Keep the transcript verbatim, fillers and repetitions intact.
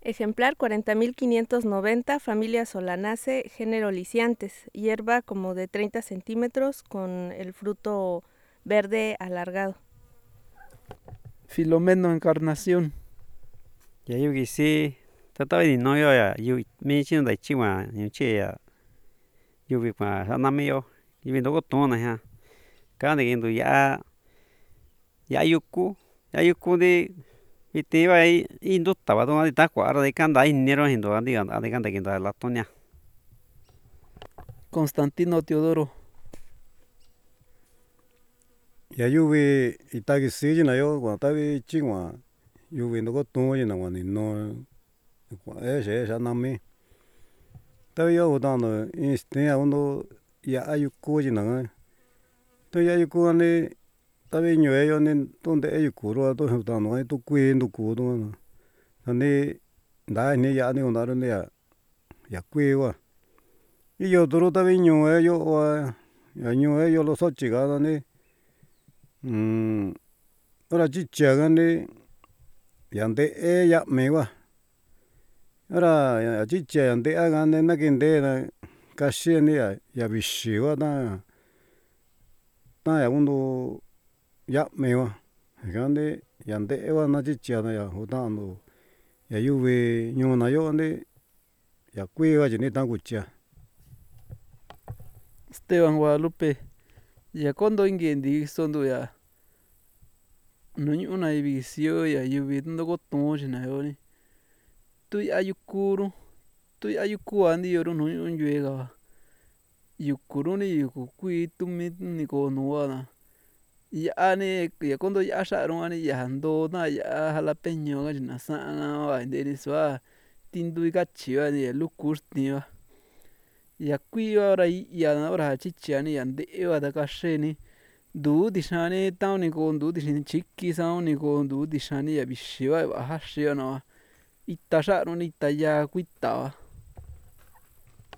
Ejemplar cuarenta mil quinientos noventa, familia Solanaceae, género Lisiantes, hierba como de treinta centímetros con el fruto verde alargado. Filomeno Encarnación. Ya yugi si tata ni no yo ya yu mi chin dai chi wa ni chi ya yugi pa sana mi yo yugi ndo ko ton na ha ka de ndu ya ya yuku ya yuku de iti va indu tava do di ta kua de kanda inero hindo andi andi kanda kinda la tonia. Constantino Teodoro. Ya yuvi itagi siji na yo kwa tavi chingwa yuvi ndo ko ton na kwa ni no kwa e je ja nami tavi yo utano este a uno ya ayuku ji na to ya yuku ni tavi ñue yo ni donde ayuku ro to utano ai to kui ndu ku do ni nda ni ya ni unaru ni ya ya kui wa y yo toro tavi ñue yo wa ya ñue yo lo sochi ga ni Mm, ora chicha gani yande e ya me wa ora ya chicha yande a gane na kinde na kashi ni ya ya bishi wa na na ya uno ya me wa gane yande e wa na chicha na ya utano ya yuvi ño na yo ni ya kui wa ni ta kucha. Esteban Guadalupe. Ya kondo ingendi sondu ya no ñuna ibigisio ya yuvi ndo ko ton xina yo ni tu ya yukuru tu ya yuku andi yoru no yuega wa yukuru ni yuku kui tu mi ni ko no wa na ya ni ya kondo ya xaron ani ya ndo na ya jalapeño ga china sa wa nderi sua tindu kachi wa ni luku sti wa ya kui wa ora ya na ora chicha ni ya nde wa ta kaxe ni ndu dixan ni ta ni ko ndu dixin chiki sa ni ko ndu dixan ni ya bixi wa ja xi na wa ita xaron ni ita ya kuita wa.